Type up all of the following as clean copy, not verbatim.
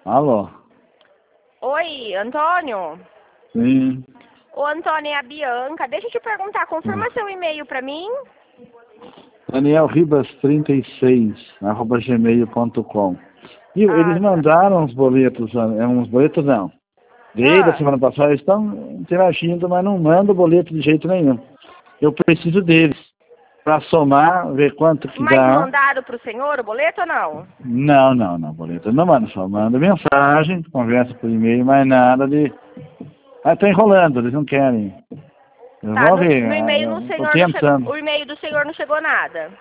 Alô? Oi, Antônio? Sim. Ô, Antônio, é a Bianca. Deixa eu te perguntar, confirma seu e-mail pra mim? Daniel Ribas 36, @gmail.com. E eles Ah, tá. mandaram uns boletos, uns boletos não. Desde a Ah, semana passada eles estão interagindo, mas não mandam boleto de jeito nenhum. Eu preciso deles para somar, ver quanto que mas dá. mandaram pro senhor o boleto ou não? Não, boleto não manda, só manda mensagem, conversa por e-mail, mas nada de... Ah, tá enrolando, eles não querem. Eu Tá, vou ver, no e-mail eu tô senhor não chegou. tentando. O e-mail do senhor não chegou nada.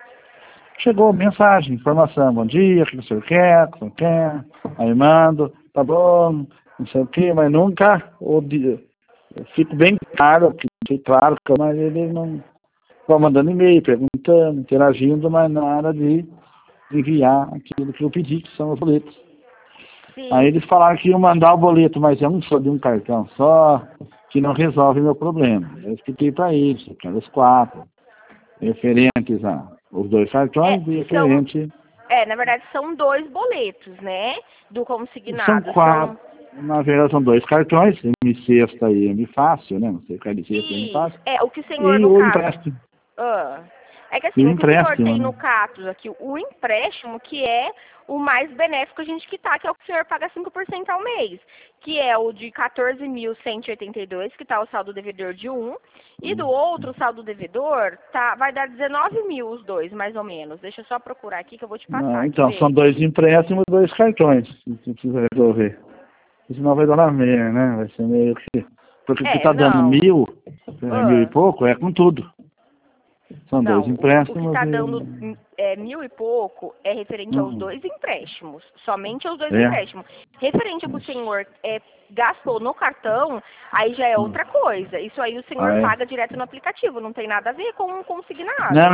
Chegou mensagem, informação, bom dia, que não sei o que, não quer, aí mando, tá bom, não sei o que, mas nunca, eu fico bem claro, mas ele não estão mandando e-mail, perguntando, interagindo, mas nada de enviar aquilo que eu pedi, que são os boletos. Aí Sim. eles falaram que iam mandar o boleto, mas eu não sou de um cartão só, que não resolve meu problema. Eu expliquei para eles, eu quero os 4, referentes a os 2 cartões e São, referente. na verdade são 2 boletos, né? Do São consignado. 4, na verdade são 2 cartões, M Sexta e M Fácil, né? Não sei qual é de sexta e M Isso. Fácil. É, o que o senhor, E no o caso. empréstimo. Ah, é que E assim, o o que o senhor empréstimo, tem né? no Catos aqui, o empréstimo, que é o mais benéfico a gente quitar, que é o que o senhor paga 5% ao mês, que é o de 14.182, que está o saldo devedor de um, e do outro, o saldo devedor, vai dar 19 mil os dois, mais ou menos. Deixa eu só procurar aqui que eu vou te Não, passar, quer então, são ver? 2 empréstimos e 2 cartões, se precisa resolver. Senão vai dar na meia, né? Vai ser meio que... Porque o que está dando Não. 1.000, 1.000 e Ah. pouco, é com tudo. São 2 Não, o que empréstimos está dando e... mil e pouco é referente aos Hum, 2 empréstimos, somente aos 2 é. empréstimos. Referente ao que o senhor gastou no cartão, aí já é Hum. outra coisa. Isso aí o senhor Ah, é? paga direto no aplicativo, não tem nada a ver com o Não, consignado.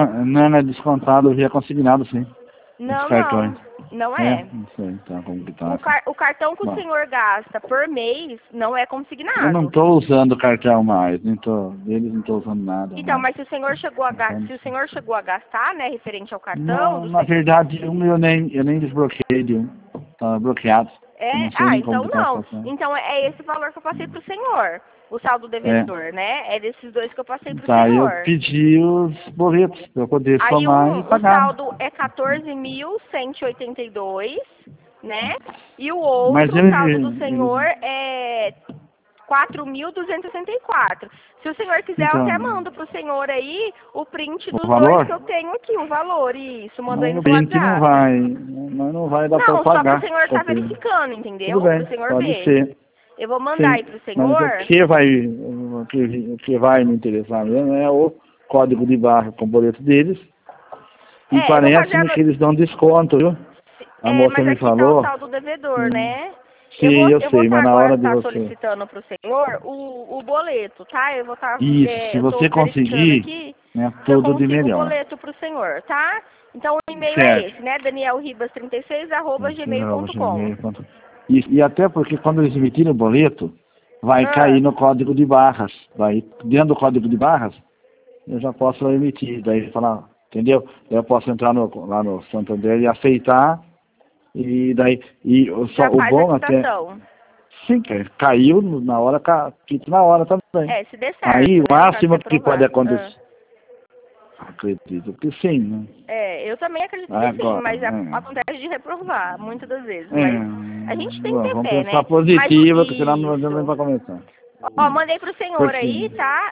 é descontado via consignado, sim. Os Não, cartões. não, não É, é. não sei, então, como que tá assim. O cartão que o Bom, senhor gasta por mês não é eu não consignado. estou usando o cartão mais, eles não estão usando nada Então, mais. mas se o senhor chegou a, Então, se o senhor chegou a gastar, né, referente ao cartão, não, na verdade, eu nem desbloqueei de um. Tá bloqueado. Eu não sei nem como Então que tá a não. situação. Então é esse valor que eu passei pro senhor. O saldo É, devedor, né? É desses 2 que eu passei pro tá, eu senhor. pedi os boletos para eu poder Aí somar e o pagar. saldo é 14.182, né? E o Mas outro, o saldo do senhor eles é 4.264. Se o senhor quiser, eu até então, mando pro senhor aí o print o dos 2 que valor, eu tenho aqui, o valor. Isso, mando aí mas no o seu print não WhatsApp. vai, mas não vai dar para eu Não, só pro pagar. senhor estar Porque... verificando, Tudo entendeu? Pro bem, senhor pode ver. ser. Eu vou mandar Sim, aí pro mas senhor. o que vai me interessar mesmo é o código de barra com o boleto deles. E Eu vou fazer parece-me que eles dão desconto, viu? A moça mas me aqui tá o falou. saldo devedor, Sim, né? sim, eu Eu vou sei, estar mas na agora hora de você. solicitando pro senhor o boleto, tá? Eu vou estar, Isso, se eu tô você verificando conseguir, aqui é se eu tudo de consigo o melhor. boleto pro senhor, tá? Então o e-mail é Certo. esse, né? danielribas36@gmail.com. E até porque quando eles emitirem o boleto, vai cair Ah, no código de barras. Vai, dentro do código de barras, eu já posso emitir. Daí falar, entendeu? Daí eu posso entrar lá no Santander e aceitar. E daí, já só o faz a bom até, quitação. sim, caiu na hora, quito na hora também. É, se der Aí certo, o né? No caso de máximo que pode aprovar. acontecer, acredito que sim, né? Eu também acredito que sim, Agora, mas acontece de reprovar, muitas das vezes. é, Mas a gente tem que ter vamos fé, pensar né? Mas positivo, que senão não vai isso. para começar. Ó, mandei pro senhor aí, Porque tá?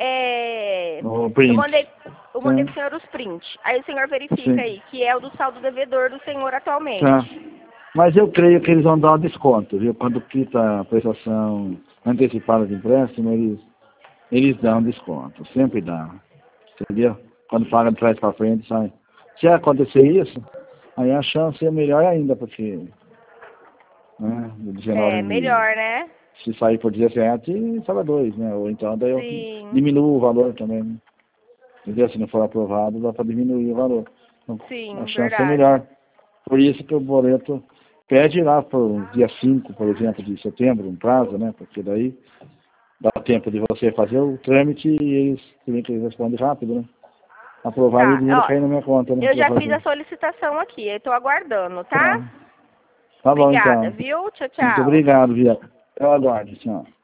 o Eu print, mandei, eu mandei sim, pro senhor os prints. Aí o senhor verifica sim, aí, que é o do saldo devedor do senhor tá. atualmente. Mas eu creio que eles vão dar um desconto, viu? Quando quita a prestação antecipada de empréstimo, eles dão desconto, sempre dá, entendeu? Quando paga de trás para frente, sai. Se acontecer isso, aí a chance é melhor ainda, porque, né, de 19 mil, Melhor, né? se sair por 17, sobra 2, né? Ou então daí eu Sim, diminuo o valor também, né? Entendeu? Se não for aprovado, dá para diminuir o valor. Então, a sim, chance é verdade. melhor. Por isso que o boleto pede lá para o dia 5, por exemplo, de setembro, um prazo, né? Porque daí dá tempo de você fazer o trâmite e eles também que eles respondem rápido, né? Aprovar e o Tá, dinheiro ó, cair na minha conta, né? eu Pra já fiz fazer. a solicitação aqui, eu tô aguardando, Tá. tá? Tá bom, Obrigada, então. viu? Tchau, Muito tchau. obrigado, Via. Eu aguardo, senhor.